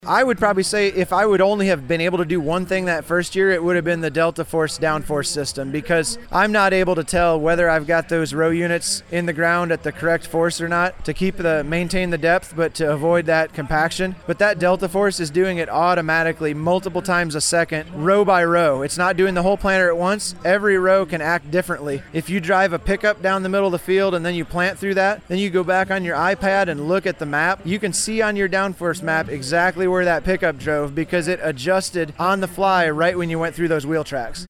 I would probably say if I would only have been able to do one thing that first year, it would have been the Delta Force downforce system, because I'm not able to tell whether I've got those row units in the ground at the correct force or not to maintain the depth, but to avoid that compaction. But that Delta Force is doing it automatically multiple times a second, row by row. It's not doing the whole planter at once. Every row can act differently. If you drive a pickup down the middle of the field and then you plant through that, then you go back on your iPad and look at the map, you can see on your downforce map exactly where that pickup drove, because it adjusted on the fly right when you went through those wheel tracks.